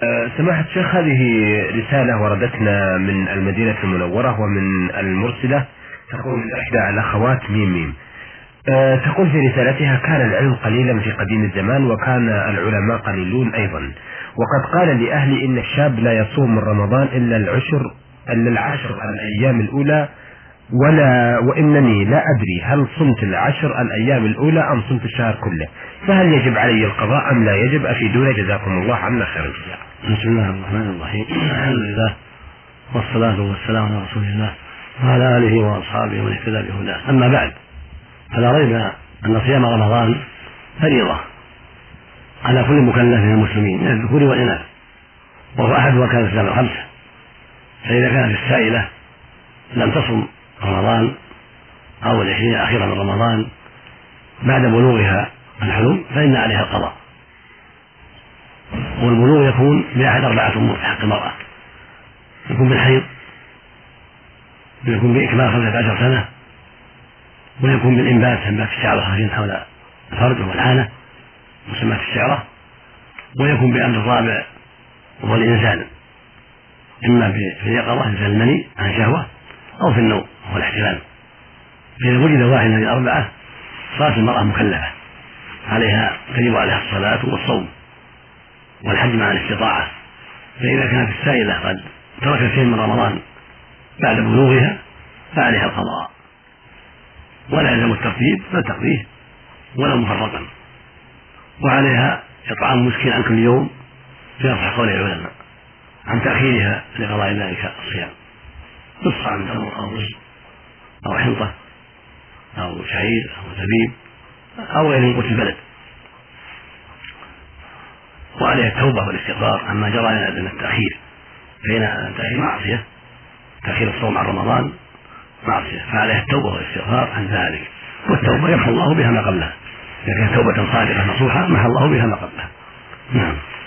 سماحة الشيخ، هذه رسالة وردتنا من المدينة المنورة ومن المرسلة، تقول إحدى الأخوات ميم. تقول في رسالتها: كان العلم قليلا في قديم الزمان، وكان العلماء قليلون أيضا، وقد قال لأهلي إن الشاب لا يصوم من رمضان إلا العشر الأيام الأولى، وإنني لا أدري هل صمت العشر الأيام الأولى أم صمت الشهر كله، فهل يجب علي القضاء أم لا يجب؟ أفيدونا جزاكم الله عنا خير الجزاء. بسم الله الرحمن الرحيم. الحمد لله والصلاة والسلام على رسول الله وعلى آله وأصحابه ومن اهتدى بهداه. أما بعد، فلا ريب أن صيام رمضان فريضة على كل مكلف من المسلمين من الذكور والإناث، وهو أحد أركان الإسلام الخمسة. فإذا كانت السائلة لم تصم رمضان أو العشرين الأخيرة من رمضان بعد بلوغها الحلم فإن عليها القضاء، والبلوغ يكون بأحد 4 أمور في حق المرأة: يكون بالحيض، ويكون بإكمال 15 سنة، ويكون بالإنبات، إنبات الشعر الخفيف حول الفرج والعانة مسمى الشعرة، ويكون بأمر الرابع وهو الإنسان، إما في اليقظة إنسان المني عن شهوة أو في النوم وهو الاحتلام. فإذا وجد واحد من الأربعة صارت المرأة مكلفة، تجب عليها الصلاة والصوم والحج مع الاستطاعة. فإذا كانت السائلة قد تركت شيء من رمضان بعد بلوغها فعليها القضاء، ولا يلزم الترتيب بل تقضيه ولا مفرقا، وعليها إطعام مسكين عن كل يوم في أصح قول العلماء عن تأخيرها لقضاء ذلك الصيام، نصف عن تمر أو رز أو حنطة أو شعير أو زبيب أو غير من قوت البلد. وعليها التوبة والاستغفار عما جرى من التأخير، فإن التأخير معصية، تأخير الصوم عن رمضان معصية، فعليها التوبة والاستغفار عن ذلك، والتوبة يمحو الله بها ما قبلها، إذا كانت توبة صادقة نصوحة محى الله بها ما قبلها. نعم.